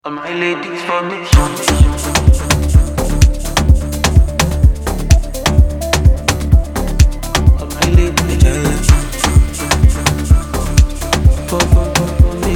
All my ladies for me. All my ladies for me.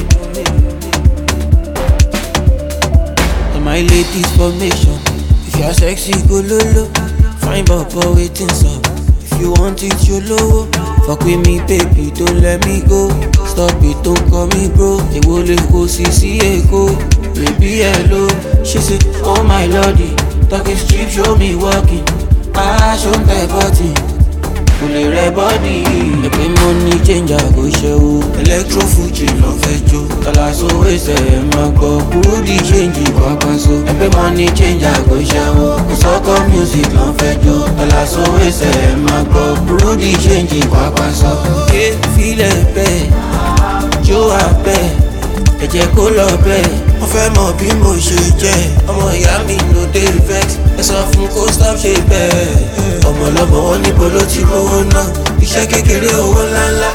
All my ladies formation. If you are sexy, go lolo. Fine baba waiting so. If you want it, you low. Fuck with me, baby, don't let me go. Stop it, don't call me bro. They will go see echo. Baby, hello. She said, oh my lordy. Talking street, show me walking. Show my body. Fully red body. Every money change, I go show. Electro Fuji, love fetcho. Dollars always say, my God. Booty change, so. Every money change, I go show. Soccer music, love fetcho. Dollars always say, my God. Booty change, so. Yeah, feel it, babe. Joe, I bet. Ẹ jẹ́ kó lọ bẹ́ẹ̀, wọ́n fẹ́ mọ̀ bí mo ṣe jẹ́. Ọmọ ìyá mi no dey vex, ẹ sọ fún kó stop ṣe bẹ́ẹ̀. Ọmọ ọlọ́mọ wọn níbo ló ti rówó náà, iṣẹ́ kékeré owó ńláńlá.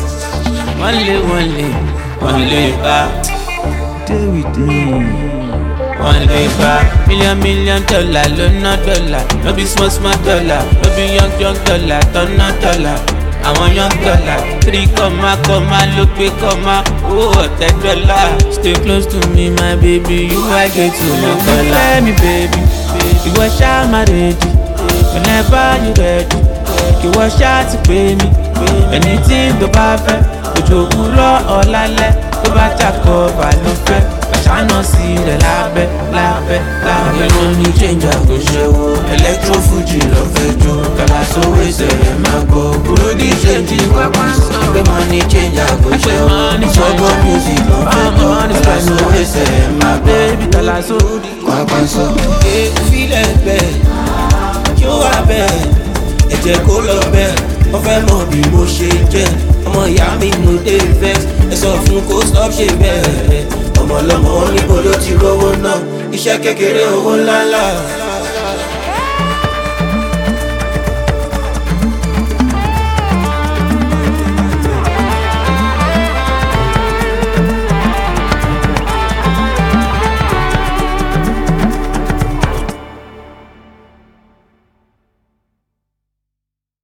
Wọ́n lè bá day with me. Wọ́n lè bá million dollar ló ná dọ́là. No be small dollar, no be young dollar tó ná dọ́là. Àwọn young dollar, 3 comma ló pé comma, owó ọ̀tẹ̀ dọ́là. Stay close to me my baby, you I get to know color. Let me baby, ìwọ ṣá má ready, whenever you ready. Ìwọ ṣá ti pè mí, anything tó bá fẹ́. Òjò òwúrọ̀ ọ̀lálẹ́, tó bá jàkọ̀ bà ló fẹ́. Ṣáná sí rẹ̀ lábẹ́. Àwọn money change àgọ́ ṣẹ́wó. Electro Fuji lọ fẹ́ jó. Kàlá sówó ìṣẹ̀lẹ̀ máa gbọ́. Burúdi change pápá sọ. Ẹgbẹ́ money change àgọ́ ṣẹ́wó. Sọ́gbọ́ music lọ fẹ́ jó. Kàlá sówó ìṣẹ̀lẹ̀ máa gbọ́. Baby kàlá sówó pápá sọ. Fílẹ̀ bẹ́ẹ̀, yóò wá bẹ́ẹ̀. Ẹ jẹ́ kó lọ bẹ́ẹ̀. Wọ́n fẹ́ mọ̀ bí mo ṣe jẹ́. Ọmọ ìyá mi no dey vex. Ẹ sọ fún kó stop ṣe bẹ́ẹ̀. Ọmọ ọlọ́mọ wọn níbo ló ti rówó náà, iṣẹ́ kékeré owó ńláńlá.